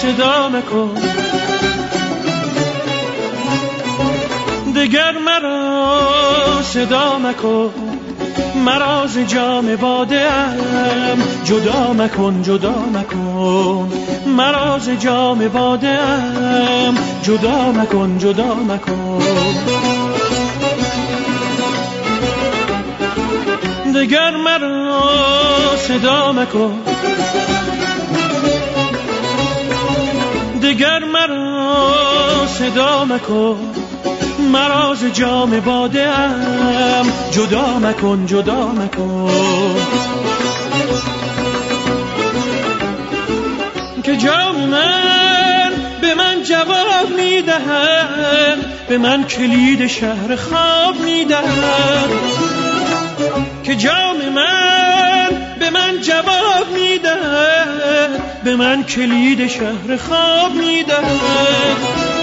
صدا مکن، دگر مرا صدا مکن، مرا ز جام باده ام جدا مکن، جدا مکن، مرا ز جام باده ام جدا مکن، جدا مکن. دگر مرا صدا مکن، دگر مرا صدا مکن، مرا ز جام باده ام جدا مکن، جدا مکن. که جام من به من جواب میدهد، به من کلید شهر خواب میدهد. که جام من به من جواب میدهد، به من کلید شهر خواب میدهد.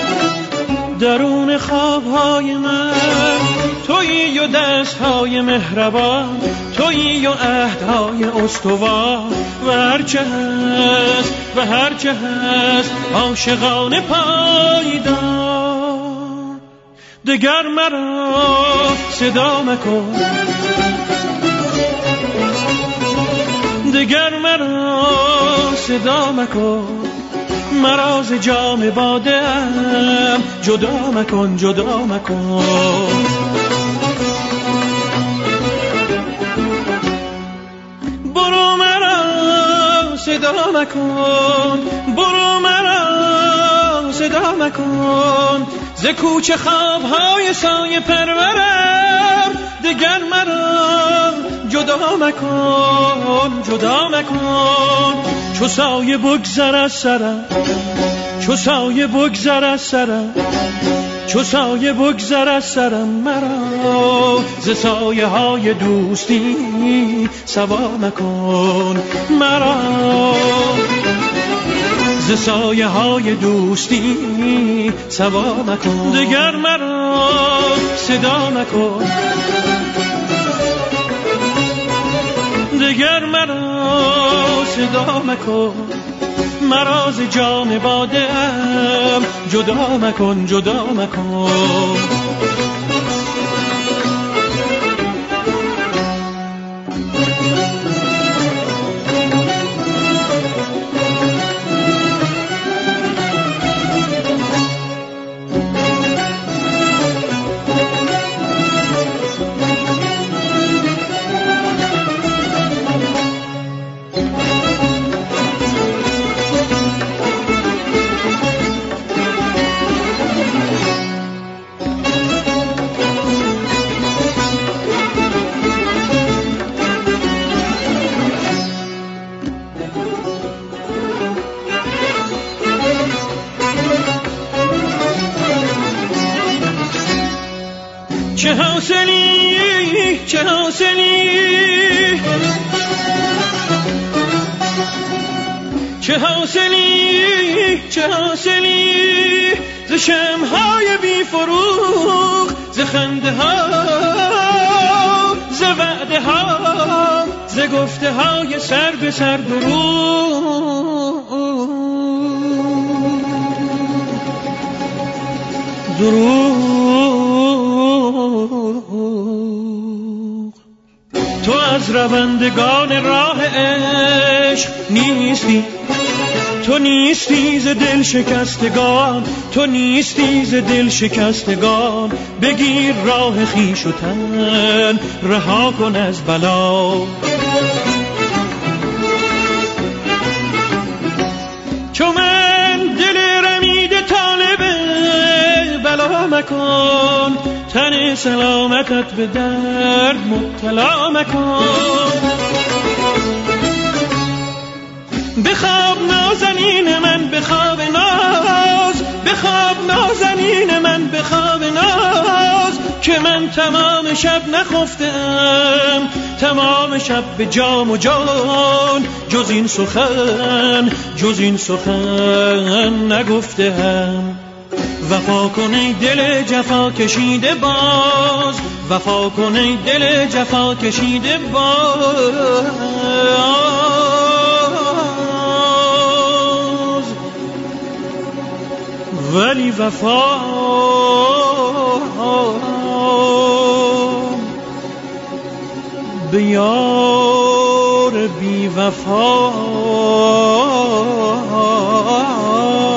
درون خوابهای من تویی و دستهای مهربان، تویی و عهدهای استوار، و هرچه هست و هرچه هست عاشقانه پایدار. دگر مرا صدا مکن، دگر مرا صدا مکن، مرا ز جام باده ام جدا مکن، جدا مکن. برو مرا صدا مکن، برو مرا صدا مکن، ز کوچه خوابهای سایه پرورم. دگر مرا جدا مکن، جدا مکن، چو سایه بگذر از سرم، چو سایه بگذر از سرم، چو سایه بگذر از سرم. مرا ز سایه های دوستی سوا مکن، مرا ز سایه های دوستی سوا مکن. دگر مرا صدا مکن، دگر مرا صدا مکن، مرا ز جام باده ام جدا مکن، جدا مکن. چه حاصلی، چه حاصلی، چه حاصلی، چه حاصلی، ز شمع‌های بی فروغ، ز خنده ها، ز وعده ها، ز گفته های سر به سر دروغ. تو از روندگان راه عشق نیستی، تو نیستی ز دل شکستگان، تو نیستی ز دل شکستگان. بگیر راه خویش و تن رها کن از بلا. چو من دل رمیده طالب بلا مکن، تن سلامتت به درد مبتلا مکن. بخواب نازنین من، بخواب ناز، بخواب نازنین من، بخواب ناز، که من تمام شب نخفتم، تمام شب به جام و جان، جز این سخن، جز این سخن نگفتم. وفا کن ای دل جفا کشیده باز، وفا کن ای دل جفا کشیده باز. ولی وفا به یار بی وفا